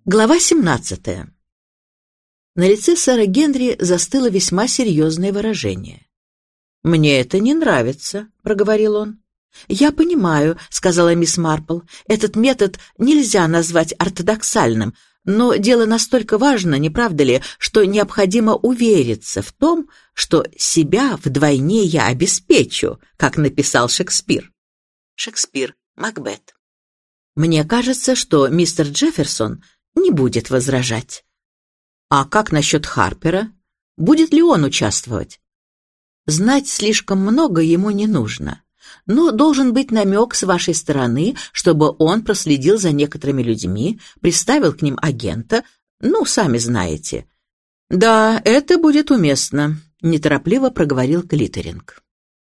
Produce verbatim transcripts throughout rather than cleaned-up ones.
Глава семнадцатая. На лице сэра Генри застыло весьма серьезное выражение. «Мне это не нравится», — проговорил он. «Я понимаю», — сказала мисс Марпл, — «этот метод нельзя назвать ортодоксальным, но дело настолько важно, не правда ли, что необходимо увериться в том, что себя вдвойне я обеспечу, как написал Шекспир». Шекспир, Макбет. «Мне кажется, что мистер Джефферсон не будет возражать». «А как насчет Харпера? Будет ли он участвовать?» «Знать слишком много ему не нужно, но должен быть намек с вашей стороны, чтобы он проследил за некоторыми людьми, приставил к ним агента, ну, сами знаете». «Да, это будет уместно», — неторопливо проговорил Клитеринг.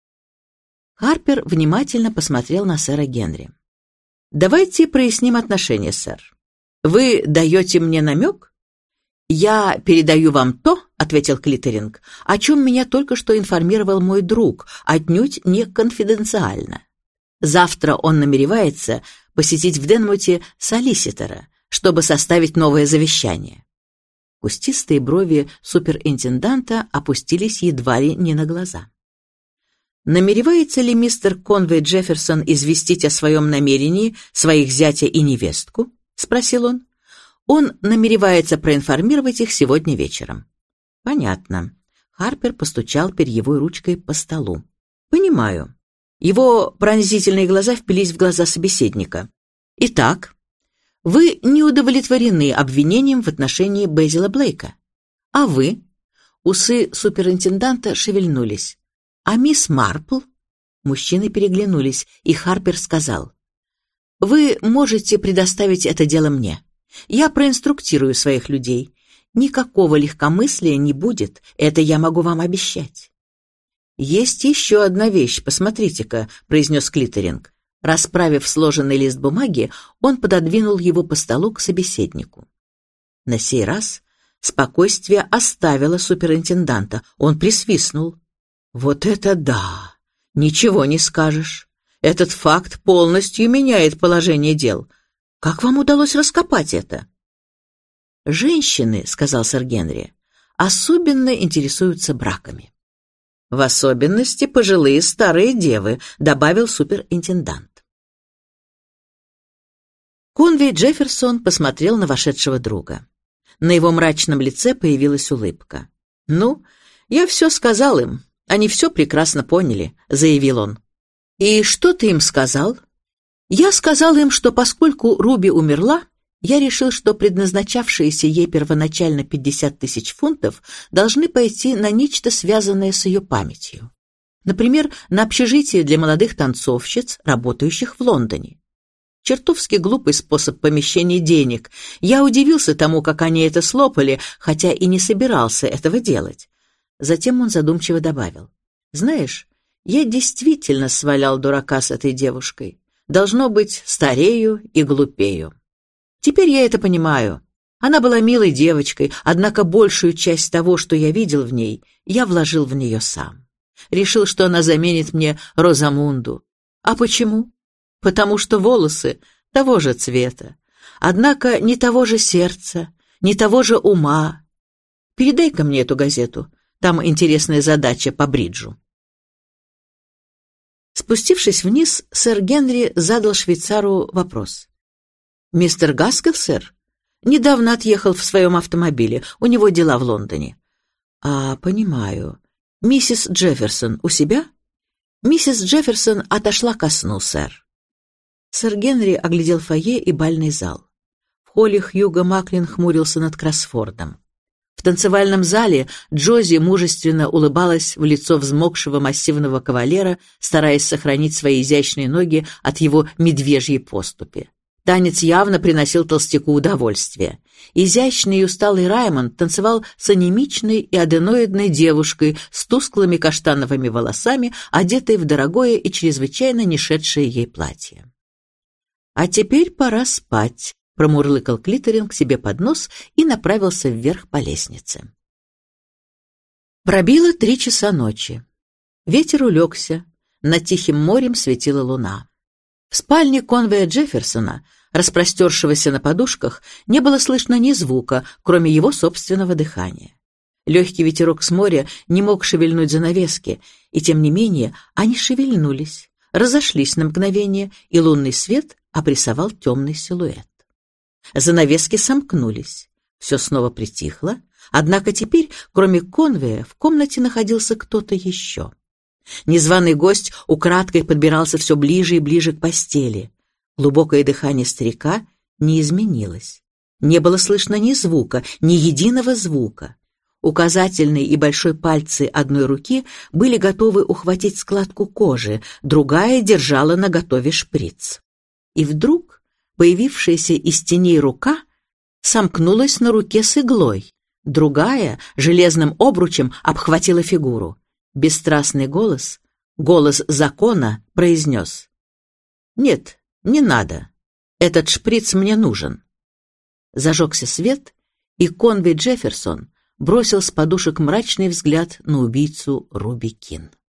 Харпер внимательно посмотрел на сэра Генри. «Давайте проясним отношения, сэр. Вы даете мне намек?» «Я передаю вам то, — ответил Клитеринг, — о чем меня только что информировал мой друг, отнюдь не конфиденциально. Завтра он намеревается посетить в Денмуте солиситора, чтобы составить новое завещание». Кустистые брови суперинтенданта опустились едва ли не на глаза. «Намеревается ли мистер Конвей Джефферсон известить о своем намерении своих зятя и невестку?» — спросил он. «Он намеревается проинформировать их сегодня вечером». «Понятно». Харпер постучал перьевой ручкой по столу. «Понимаю». Его пронзительные глаза впились в глаза собеседника. «Итак, вы не удовлетворены обвинением в отношении Безила Блейка. А вы?» Усы суперинтенданта шевельнулись. «А мисс Марпл?» Мужчины переглянулись, и Харпер сказал: «Вы можете предоставить это дело мне. Я проинструктирую своих людей. Никакого легкомыслия не будет, это я могу вам обещать». «Есть еще одна вещь, посмотрите-ка», — произнес Клитеринг. Расправив сложенный лист бумаги, он пододвинул его по столу к собеседнику. На сей раз спокойствие оставило суперинтенданта. Он присвистнул. «Вот это да! Ничего не скажешь. Этот факт полностью меняет положение дел. Как вам удалось раскопать это?» «Женщины, — сказал сэр Генри, — особенно интересуются браками». «В особенности пожилые старые девы», — добавил суперинтендант. Конвей Джефферсон посмотрел на вошедшего друга. На его мрачном лице появилась улыбка. «Ну, я все сказал им. Они все прекрасно поняли», — заявил он. «И что ты им сказал?» «Я сказал им, что поскольку Руби умерла, я решил, что предназначавшиеся ей первоначально пятьдесят тысяч фунтов должны пойти на нечто, связанное с ее памятью. Например, на общежитие для молодых танцовщиц, работающих в Лондоне. Чертовски глупый способ помещения денег. Я удивился тому, как они это слопали, хотя и не собирался этого делать». Затем он задумчиво добавил: «Знаешь, я действительно свалял дурака с этой девушкой. Должно быть, старею и глупею. Теперь я это понимаю. Она была милой девочкой, однако большую часть того, что я видел в ней, я вложил в нее сам. Решил, что она заменит мне Розамунду. А почему? Потому что волосы того же цвета, однако не того же сердца, не того же ума. Передай-ка мне эту газету. Там интересная задача по бриджу». Спустившись вниз, сэр Генри задал швейцару вопрос. «Мистер Гаскелл, сэр? Недавно отъехал в своем автомобиле. У него дела в Лондоне». «А, понимаю. Миссис Джефферсон у себя?» «Миссис Джефферсон отошла ко сну, сэр». Сэр Генри оглядел фойе и бальный зал. В холле Хьюго Маклин хмурился над кроссфордом. В танцевальном зале Джози мужественно улыбалась в лицо взмокшего массивного кавалера, стараясь сохранить свои изящные ноги от его медвежьей поступи. Танец явно приносил толстяку удовольствие. Изящный и усталый Раймонд танцевал с анемичной и аденоидной девушкой с тусклыми каштановыми волосами, одетой в дорогое и чрезвычайно не шедшее ей платье. «А теперь пора спать», — промурлыкал Клитеринг себе под нос и направился вверх по лестнице. Пробило три часа ночи. Ветер улегся, над тихим морем светила луна. В спальне Конвея Джефферсона Распростершегося на подушках, не было слышно ни звука, кроме его собственного дыхания. Легкий ветерок с моря не мог шевельнуть занавески, и тем не менее они шевельнулись, разошлись на мгновение, и лунный свет обрисовал темный силуэт. Занавески сомкнулись, все снова притихло, однако теперь, кроме Конвея, в комнате находился кто-то еще. Незваный гость украдкой подбирался все ближе и ближе к постели. Глубокое дыхание старика не изменилось. Не было слышно ни звука, ни единого звука. Указательный и большой пальцы одной руки были готовы ухватить складку кожи, другая держала наготове шприц. И вдруг появившаяся из теней рука сомкнулась на руке с иглой, другая железным обручем обхватила фигуру. Бесстрастный голос, голос закона, произнес: «Нет, не надо. Этот шприц мне нужен». Зажегся свет, и Конвей Джефферсон бросил с подушек мрачный взгляд на убийцу Руби Кин.